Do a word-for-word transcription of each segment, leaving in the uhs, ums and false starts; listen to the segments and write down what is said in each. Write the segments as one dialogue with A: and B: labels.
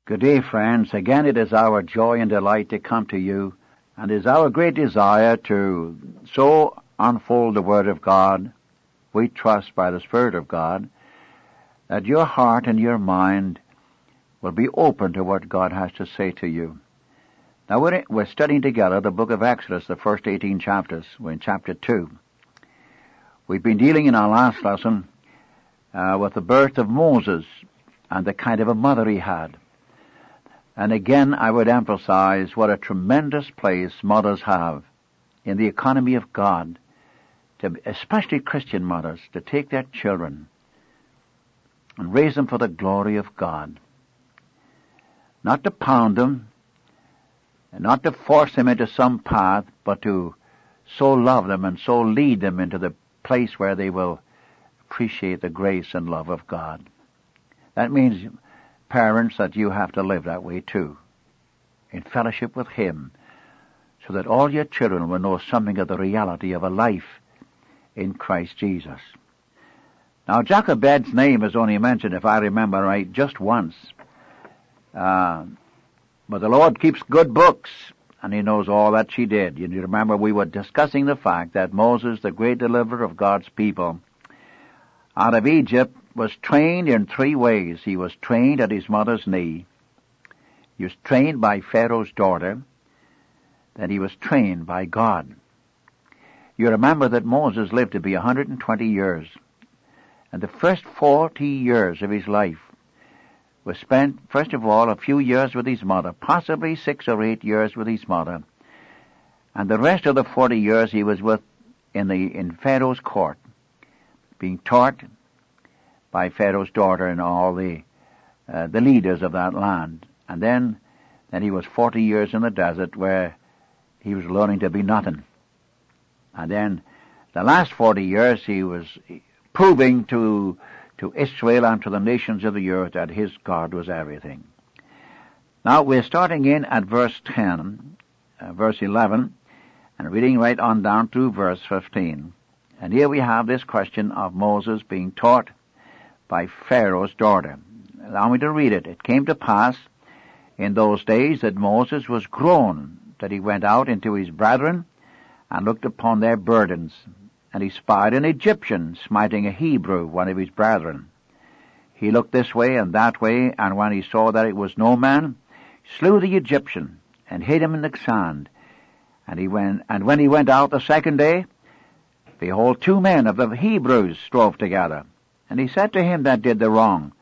A: Good day, friends. Again, it is our joy and delight to come to you, and it is our great desire to so unfold the Word of God, we trust by the Spirit of God, that your heart and your mind will be open to what God has to say to you. Now, we're, we're studying together the book of Exodus, the first eighteen chapters. We're in chapter two. We've been dealing in our last lesson uh, with the birth of Moses and the kind of a mother he had. And again, I would emphasize what a tremendous place mothers have in the economy of God, to, especially Christian mothers, to take their children and raise them for the glory of God. Not to pound them, and not to force them into some path, but to so love them and so lead them into the place where they will appreciate the grace and love of God. That means, parents, that you have to live that way too, in fellowship with Him, so that all your children will know something of the reality of a life in Christ Jesus. Now, Jochebed's name is only mentioned, if I remember right, just once. Uh, but the Lord keeps good books, and He knows all that she did. You remember we were discussing the fact that Moses, the great deliverer of God's people, out of Egypt, was trained in three ways. He was trained at his mother's knee. He was trained by Pharaoh's daughter. Then he was trained by God. You remember that Moses lived to be one hundred twenty years. And the first forty years of his life was spent, first of all, a few years with his mother, possibly six or eight years with his mother. And the rest of the forty years he was with in the in Pharaoh's court, being taught by Pharaoh's daughter and all the uh, the leaders of that land. And then, then he was forty years in the desert where he was learning to be nothing. And then the last forty years he was proving to to Israel and to the nations of the earth that his God was everything. Now we're starting in at verse ten, uh, verse eleven, and reading right on down through verse fifteen. And here we have this question of Moses being taught by Pharaoh's daughter. Allow me to read it. It came to pass in those days that Moses was grown, that he went out into his brethren and looked upon their burdens. And he spied an Egyptian smiting a Hebrew, one of his brethren. He looked this way and that way, and when he saw that it was no man, slew the Egyptian and hid him in the sand. And he went, and when he went out the second day, behold, two men of the Hebrews strove together. And he said to him that did the wrong,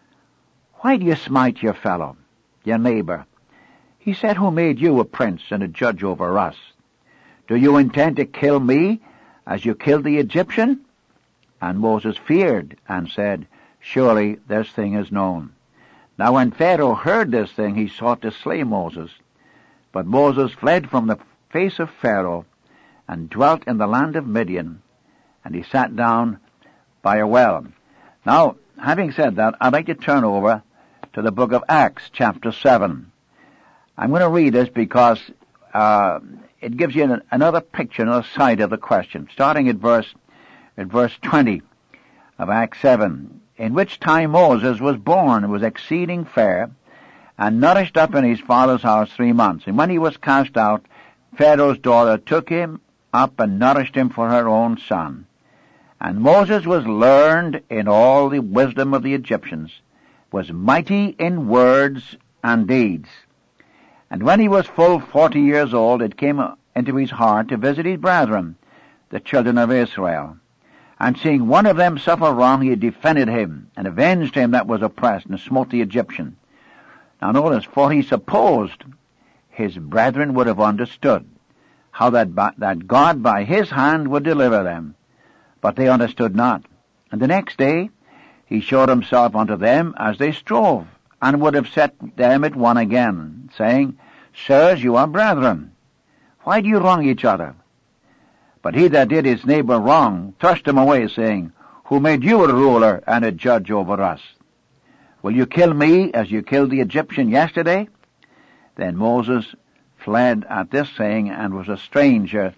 A: Why do you smite your fellow, your neighbor? He said, Who made you a prince and a judge over us? Do you intend to kill me as you killed the Egyptian? And Moses feared and said, Surely this thing is known. Now when Pharaoh heard this thing, he sought to slay Moses. But Moses fled from the face of Pharaoh and dwelt in the land of Midian. And he sat down by a well. Now, having said that, I'd like to turn over to the book of Acts, chapter seven. I'm going to read this because uh, it gives you an, another picture, another side of the question. Starting at verse at verse twenty of Acts seven, in which time Moses was born and was exceeding fair, and nourished up in his father's house three months. And when he was cast out, Pharaoh's daughter took him up and nourished him for her own son. And Moses was learned in all the wisdom of the Egyptians, was mighty in words and deeds. And when he was full forty years old, it came into his heart to visit his brethren, the children of Israel. And seeing one of them suffer wrong, he defended him, and avenged him that was oppressed, and smote the Egyptian. Now notice, for he supposed his brethren would have understood how that, by, that God by his hand would deliver them. But they understood not. And the next day he showed himself unto them as they strove, and would have set them at one again, saying, Sirs, you are brethren. Why do you wrong each other? But he that did his neighbor wrong thrust him away, saying, Who made you a ruler and a judge over us? Will you kill me as you killed the Egyptian yesterday? Then Moses fled at this saying, and was a stranger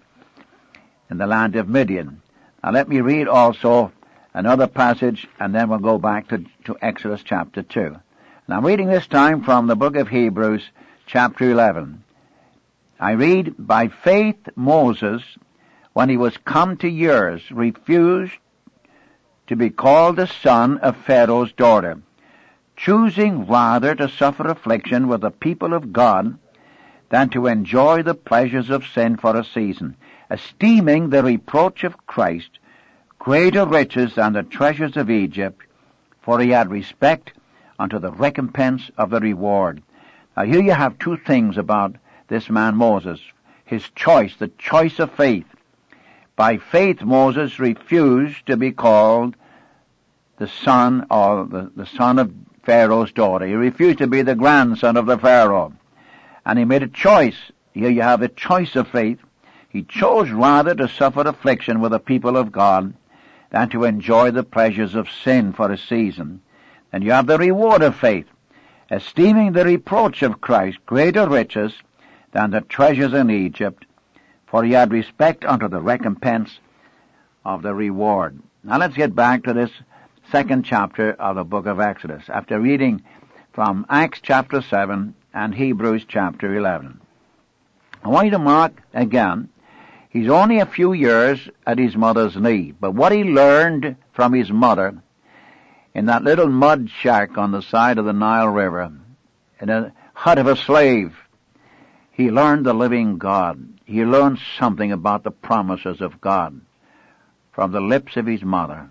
A: in the land of Midian. Now let me read also another passage, and then we'll go back to, to Exodus chapter two. Now I'm reading this time from the book of Hebrews, chapter eleven. I read, by faith Moses, when he was come to years, refused to be called the son of Pharaoh's daughter, choosing rather to suffer affliction with the people of God than to enjoy the pleasures of sin for a season, esteeming the reproach of Christ greater riches than the treasures of Egypt, for he had respect unto the recompense of the reward. Now here you have two things about this man Moses. His choice, the choice of faith. By faith Moses refused to be called the son or the, the son of Pharaoh's daughter. He refused to be the grandson of the Pharaoh. And he made a choice. Here you have a choice of faith. He chose rather to suffer affliction with the people of God than to enjoy the pleasures of sin for a season. And you have the reward of faith, esteeming the reproach of Christ greater riches than the treasures in Egypt, for he had respect unto the recompense of the reward. Now let's get back to this second chapter of the book of Exodus, after reading from Acts chapter seven and Hebrews chapter eleven. I want you to mark again, he's only a few years at his mother's knee, but what he learned from his mother in that little mud shack on the side of the Nile River, in a hut of a slave, he learned the living God. He learned something about the promises of God from the lips of his mother.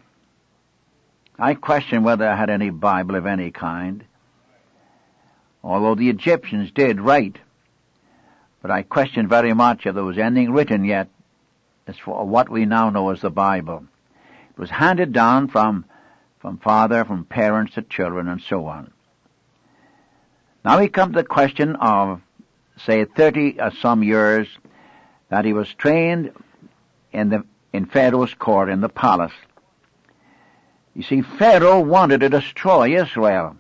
A: I question whether I had any Bible of any kind, although the Egyptians did write. But I question very much if there was anything written yet as for what we now know as the Bible. It was handed down from, from father, from parents to children, and so on. Now we come to the question of, say, thirty or some years that he was trained in the in Pharaoh's court, in the palace. You see, Pharaoh wanted to destroy Israel.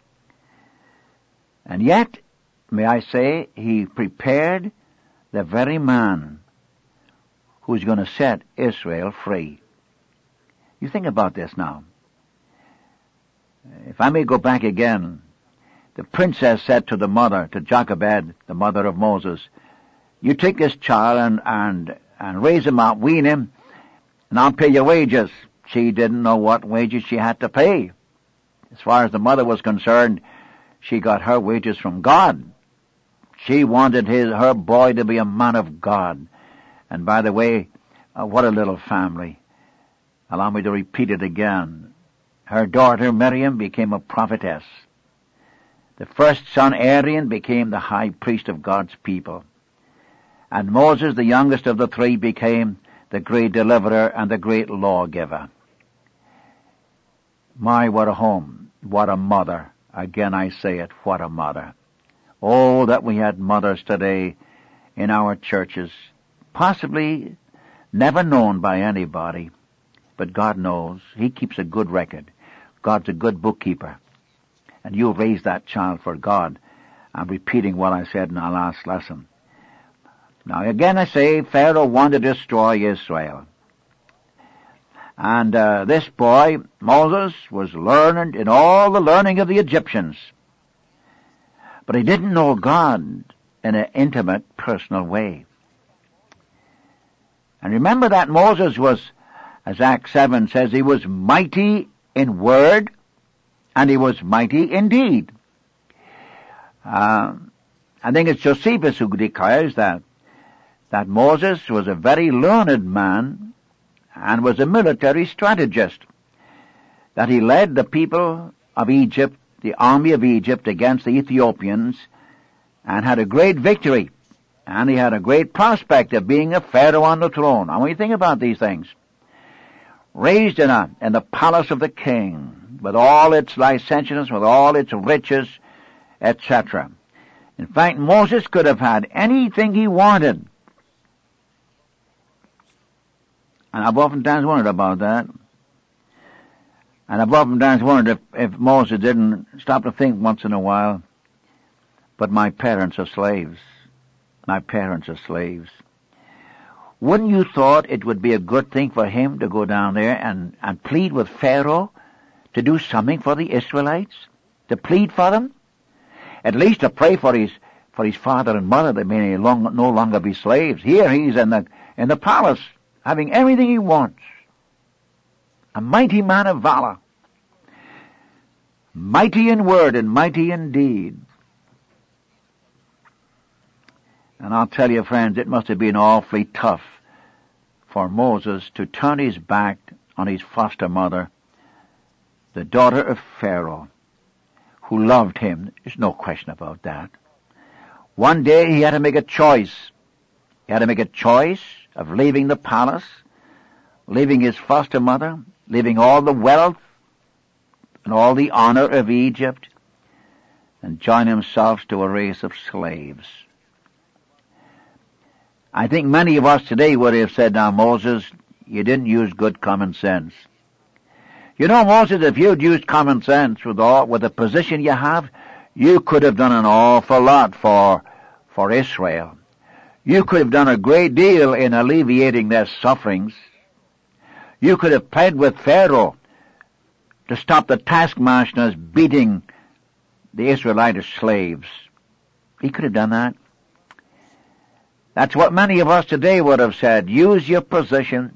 A: And yet, may I say, he prepared the very man who's going to set Israel free. You think about this now. If I may go back again, the princess said to the mother, to Jochebed, the mother of Moses, you take this child and, and, and raise him up, wean him, and I'll pay your wages. She didn't know what wages she had to pay. As far as the mother was concerned, she got her wages from God. She wanted his, her boy to be a man of God. And by the way, uh, what a little family. Allow me to repeat it again. Her daughter Miriam became a prophetess. The first son Aaron became the high priest of God's people. And Moses, the youngest of the three, became the great deliverer and the great lawgiver. My, what a home. What a mother. Again I say it, what a mother. Oh, that we had mothers today in our churches, possibly never known by anybody, but God knows. He keeps a good record. God's a good bookkeeper. And you raised that child for God. I'm repeating what I said in our last lesson. Now again I say, Pharaoh wanted to destroy Israel. And uh, this boy, Moses, was learned in all the learning of the Egyptians. But he didn't know God in an intimate, personal way. And remember that Moses was, as Acts seven says, he was mighty in word, and he was mighty in deed. Uh, I think it's Josephus who declares that, that Moses was a very learned man and was a military strategist, that he led the people of Egypt, the army of Egypt, against the Ethiopians, and had a great victory, and he had a great prospect of being a pharaoh on the throne. And when you think about these things, raised in a in the palace of the king, with all its licentiousness, with all its riches, et cetera. In fact, Moses could have had anything he wanted. And I've oftentimes wondered about that. And I've oftentimes wondered if, if Moses didn't stop to think once in a while, but my parents are slaves. My parents are slaves. Wouldn't you thought it would be a good thing for him to go down there and, and plead with Pharaoh to do something for the Israelites? To plead for them? At least to pray for his for his father and mother that may long, no longer be slaves. Here he's in the in the palace, having everything he wants. A mighty man of valor. Mighty in word and mighty in deed. And I'll tell you, friends, it must have been awfully tough for Moses to turn his back on his foster mother, the daughter of Pharaoh, who loved him. There's no question about that. One day he had to make a choice. He had to make a choice of leaving the palace, leaving his foster mother, leaving all the wealth and all the honor of Egypt, and join himself to a race of slaves. I think many of us today would have said, now, Moses, you didn't use good common sense. You know, Moses, if you'd used common sense with all, with the position you have, you could have done an awful lot for, for Israel. You could have done a great deal in alleviating their sufferings. You could have pled with Pharaoh to stop the taskmasters beating the Israelite slaves. He could have done that. That's what many of us today would have said. Use your position.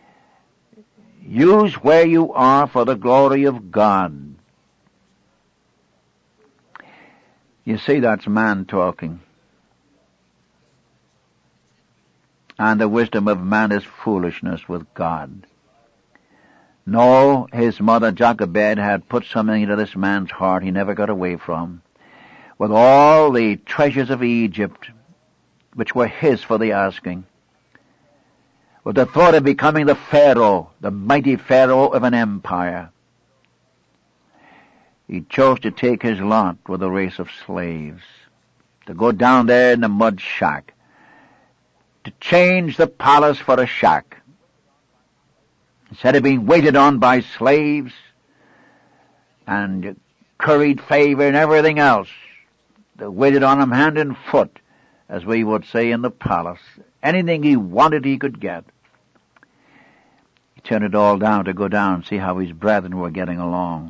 A: Use where you are for the glory of God. You see, that's man talking. And the wisdom of man is foolishness with God. No, his mother Jochebed had put something into this man's heart he never got away from. With all the treasures of Egypt, which were his for the asking. With the thought of becoming the Pharaoh, the mighty Pharaoh of an empire. He chose to take his lot with a race of slaves. To go down there in the mud shack. To change the palace for a shack. Instead of being waited on by slaves and curried favor and everything else, they waited on him hand and foot, as we would say in the palace. Anything he wanted he could get. He turned it all down to go down and see how his brethren were getting along.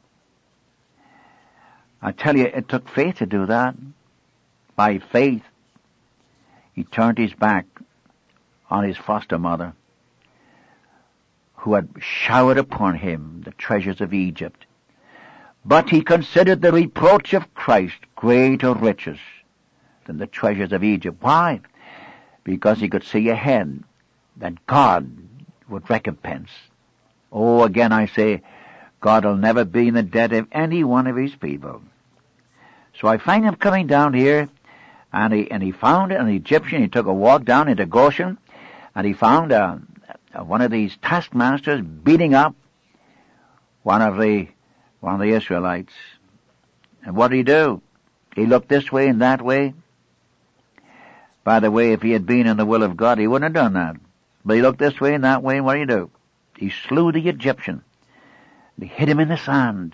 A: I tell you, it took faith to do that. By faith, he turned his back on his foster mother, who had showered upon him the treasures of Egypt. But he considered the reproach of Christ greater riches than the treasures of Egypt. Why? Because he could see ahead that God would recompense. Oh, again I say, God will never be in the debt of any one of his people. So I find him coming down here, and he, and he found an Egyptian. He took a walk down into Goshen, and he found uh, one of these taskmasters beating up one of the one of the Israelites. And what did he do? He looked this way and that way. By the way, if he had been in the will of God, he wouldn't have done that. But he looked this way and that way, and what did he do? He slew the Egyptian. He hit him in the sand.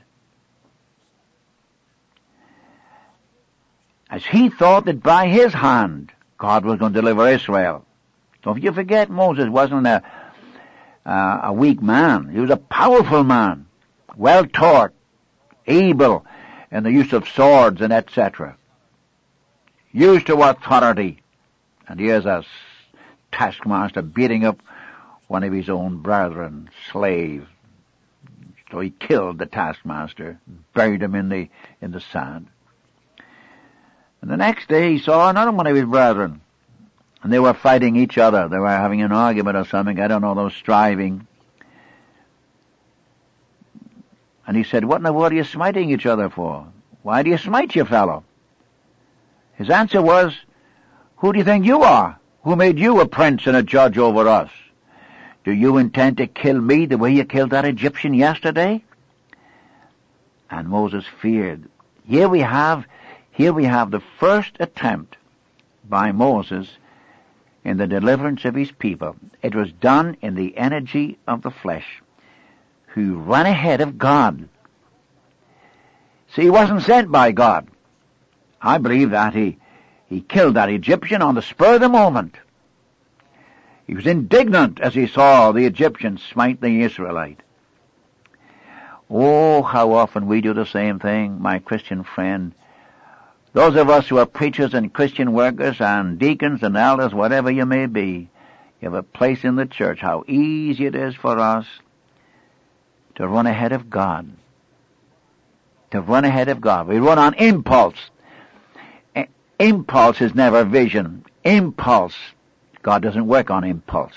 A: As he thought that by his hand, God was going to deliver Israel. Don't you forget, Moses wasn't a, uh, a weak man. He was a powerful man, well taught, able in the use of swords and et cetera. Used to authority. And here's a taskmaster beating up one of his own brethren, slave. So he killed the taskmaster, buried him in the in the sand. And the next day he saw another one of his brethren. And they were fighting each other. They were having an argument or something. I don't know, they were striving. And he said, what in the world are you smiting each other for? Why do you smite you, fellow? His answer was, who do you think you are? Who made you a prince and a judge over us? Do you intend to kill me the way you killed that Egyptian yesterday? And Moses feared. Here we have, here we have the first attempt by Moses in the deliverance of his people. It was done in the energy of the flesh, who ran ahead of God. See, he wasn't sent by God. I believe that he, he killed that Egyptian on the spur of the moment. He was indignant as he saw the Egyptian smite the Israelite. Oh, how often we do the same thing, my Christian friend. Those of us who are preachers and Christian workers and deacons and elders, whatever you may be, you have a place in the church. How easy it is for us to run ahead of God. To run ahead of God. We run on impulse. Impulse is never vision. Impulse. God doesn't work on impulse.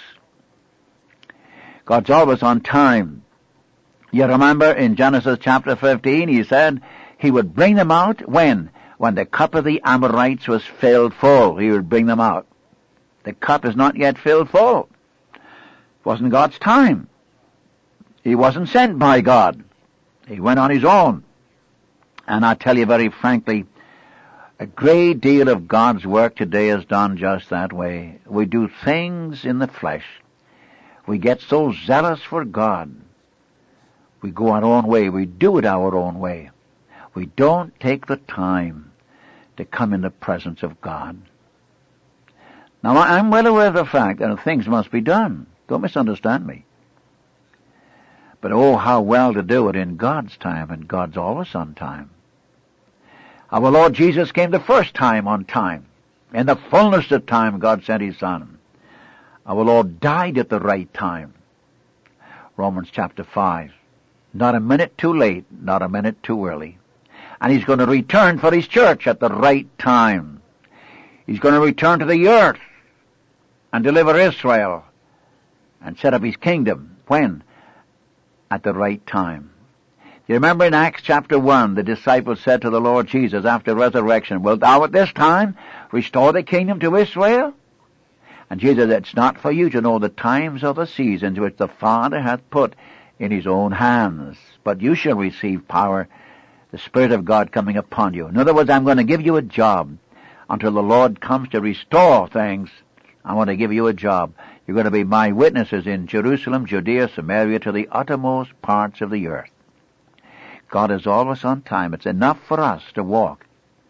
A: God's always on time. You remember in Genesis chapter fifteen, he said he would bring them out when? When the cup of the Amorites was filled full, he would bring them out. The cup is not yet filled full. It wasn't God's time. He wasn't sent by God. He went on his own. And I tell you very frankly, a great deal of God's work today is done just that way. We do things in the flesh. We get so zealous for God. We go our own way. We do it our own way. We don't take the time to come in the presence of God. Now, I'm well aware of the fact that things must be done. Don't misunderstand me. But oh, how well to do it in God's time, and God's always on time. Our Lord Jesus came the first time on time. In the fullness of time, God sent his Son. Our Lord died at the right time. Romans chapter five. Not a minute too late, not a minute too early. And he's going to return for his church at the right time. He's going to return to the earth and deliver Israel and set up his kingdom. When? At the right time. You remember in Acts chapter one, the disciples said to the Lord Jesus after resurrection, "Wilt thou at this time restore the kingdom to Israel?" And Jesus said, "It's not for you to know the times or the seasons which the Father hath put in his own hands, but you shall receive power, the Spirit of God coming upon you." In other words, I'm going to give you a job. Until the Lord comes to restore things, I want to give you a job. You're going to be my witnesses in Jerusalem, Judea, Samaria, to the uttermost parts of the earth. God is always on time. It's enough for us to walk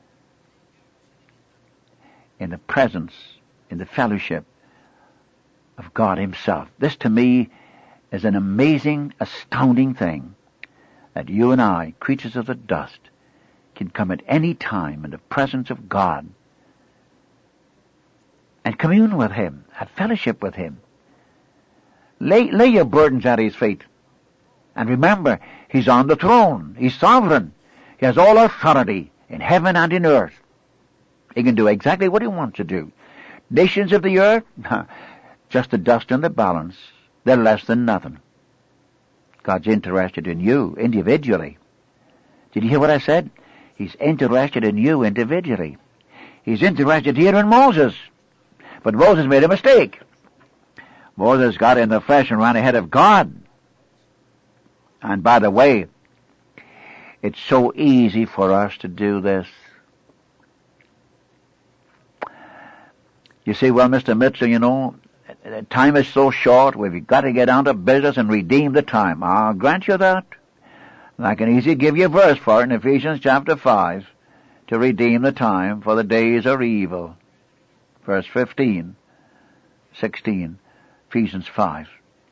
A: in the presence, in the fellowship of God himself. This to me is an amazing, astounding thing, that you and I, creatures of the dust, can come at any time in the presence of God and commune with him, have fellowship with him. Lay, lay your burdens at his feet. And remember, he's on the throne. He's sovereign. He has all authority in heaven and in earth. He can do exactly what he wants to do. Nations of the earth, just the dust in the balance. They're less than nothing. God's interested in you individually. Did you hear what I said? He's interested in you individually. He's interested here in Moses. But Moses made a mistake. Moses got in the flesh and ran ahead of God. And by the way, it's so easy for us to do this. You say, well, Mister Mitchell, you know, time is so short, we've got to get down to business and redeem the time. I'll grant you that. And I can easily give you a verse for it in Ephesians chapter five, to redeem the time, for the days are evil. Verse fifteen, sixteen, Ephesians five.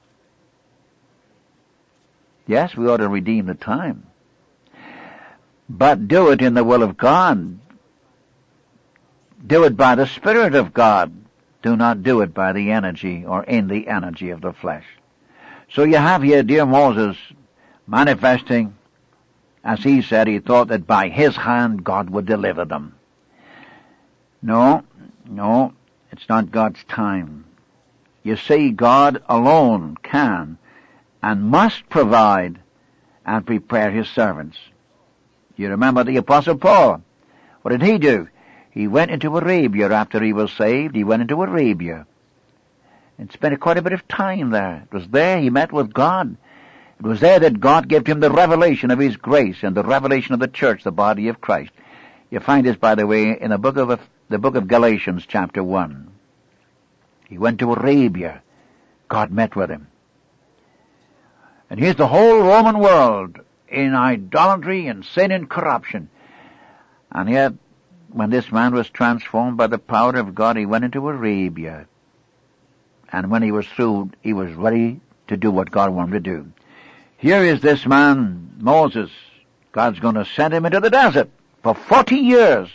A: Yes, we ought to redeem the time. But do it in the will of God. Do it by the Spirit of God. Do not do it by the energy or in the energy of the flesh. So you have here dear Moses manifesting, as he said, he thought that by his hand God would deliver them. No, no, it's not God's time. You see, God alone can and must provide and prepare his servants. You remember the Apostle Paul. What did he do? He went into Arabia after he was saved. He went into Arabia and spent quite a bit of time there. It was there he met with God. It was there that God gave him the revelation of his grace and the revelation of the church, the body of Christ. You find this, by the way, in the book of the book of Galatians, chapter one. He went to Arabia. God met with him. And here's the whole Roman world in idolatry and sin and corruption. And yet, when this man was transformed by the power of God, he went into Arabia. And when he was through, he was ready to do what God wanted to do. Here is this man, Moses. God's going to send him into the desert for forty years.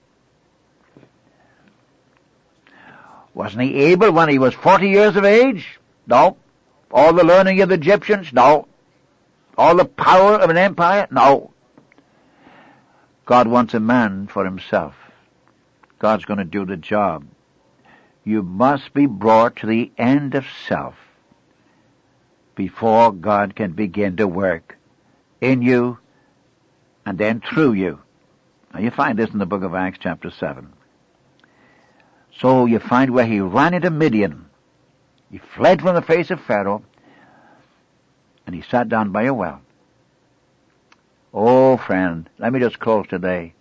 A: Wasn't he able when he was forty years of age? No. All the learning of the Egyptians? No. All the power of an empire? No. God wants a man for himself. God's going to do the job. You must be brought to the end of self before God can begin to work in you and then through you. Now you find this in the book of Acts chapter seven. So you find where he ran into Midian. He fled from the face of Pharaoh, and he sat down by a well. Oh, friend, let me just close today.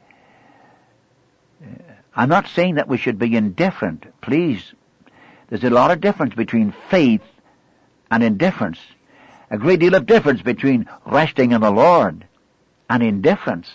A: I'm not saying that we should be indifferent. Please, there's a lot of difference between faith and indifference. A great deal of difference between resting in the Lord and indifference.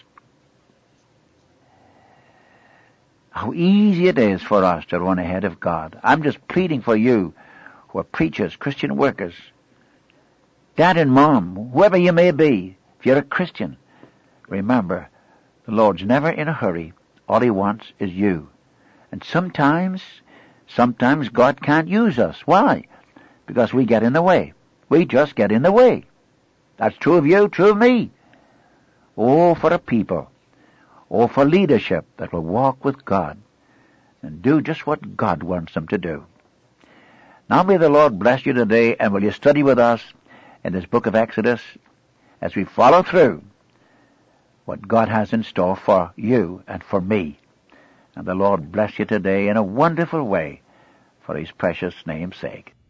A: How easy it is for us to run ahead of God. I'm just pleading for you who are preachers, Christian workers, dad and mom, whoever you may be. If you're a Christian, remember, the Lord's never in a hurry. All he wants is you. And sometimes, sometimes God can't use us. Why? Because we get in the way. We just get in the way. That's true of you, true of me. Oh, for a people. Oh, for leadership that will walk with God and do just what God wants them to do. Now may the Lord bless you today, and will you study with us in this book of Exodus as we follow through what God has in store for you and for me. And the Lord bless you today in a wonderful way for his precious name's sake.